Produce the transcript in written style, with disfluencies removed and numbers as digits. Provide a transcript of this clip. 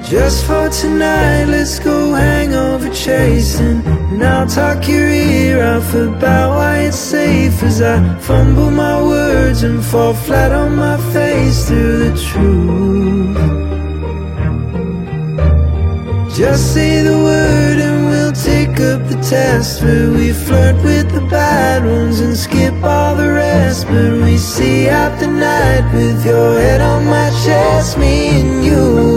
Just for tonight, let's go hangover chasing. And I'll talk your ear off about why it's safe, as I fumble my words and fall flat on my face through the truth. Just say the word and we'll take up the test, where we flirt with the bad ones and skip all the rest. But we see out the night with your head on my chest, me and you.